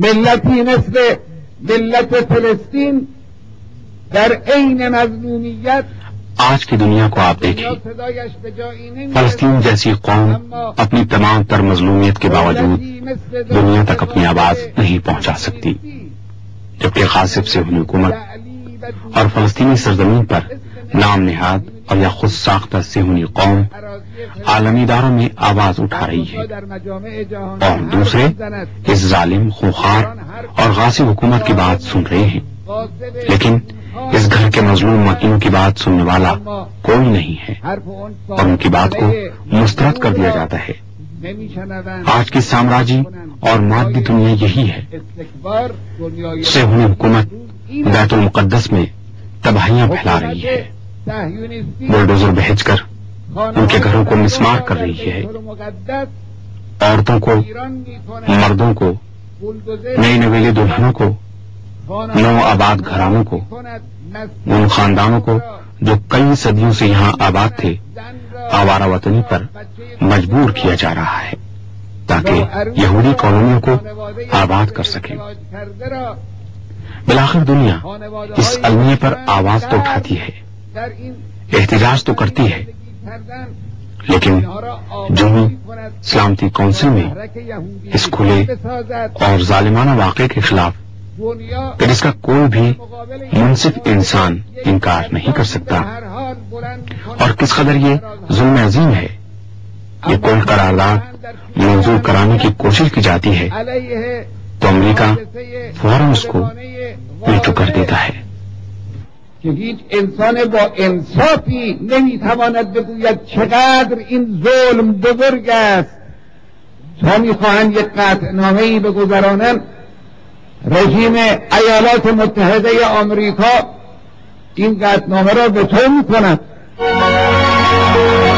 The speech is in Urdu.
ملتی مثل ملت فلسطین در عین مظلومیت. آج کی دنیا کو آپ دیکھیں، فلسطین جیسی قوم اپنی تمام تر مظلومیت کے باوجود دنیا تک اپنی آواز نہیں پہنچا سکتی، جبکہ غاصب سے ہوئی حکومت اور فلسطینی سرزمین پر نام نہاد اور یا خود ساختہ سے ہوئی قوم عالمی اداروں میں آواز اٹھا رہی ہے، اور دوسرے اس ظالم، خونخوار اور غاصب حکومت کی بات سن رہے ہیں، لیکن اس گھر کے مظلوم مکینوں کی بات سننے والا کوئی نہیں ہے، اور ان کی بات کو مسترد کر دیا جاتا ہے۔ آج کی سامراجی اور مادی دنیا یہی ہے۔ صہیونی حکومت بیت المقدس میں تباہیاں پھیلا رہی ہے، بلڈوزر بھیج کر ان کے گھروں کو مسمار کر رہی ہے، عورتوں کو، مردوں کو، نئی نویلی دلہنوں کو، نو آباد گھرانوں کو، ان خاندانوں کو جو کئی صدیوں سے یہاں آباد تھے، آوارہ وطنی پر مجبور کیا جا رہا ہے تاکہ یہودی کالونیوں کو آباد کر سکیں۔ بالآخر دنیا اس المیہ پر آواز تو اٹھاتی ہے، احتجاج تو کرتی ہے، لیکن جنوبی سلامتی کونسل میں اس کھلے اور ظالمانہ واقعے کے خلاف کہ جس کا کوئی بھی منصف انسان انکار نہیں کر سکتا، اور کس قدر یہ ظلم عظیم ہے، یہ کوئی قرارداد منظور کرانے کی کوشش کی جاتی ہے تو امریکہ فوراً اس کو ویٹو کر دیتا ہے۔ که هیچ انسان با انصافی نمیتواند بگوید چقدر این ظلم بزرگ است تا میخواهند یک قطعنامه‌ای بگذرانند. رژیم ایالات متحده آمریکا این قطعنامه را وتو میکند.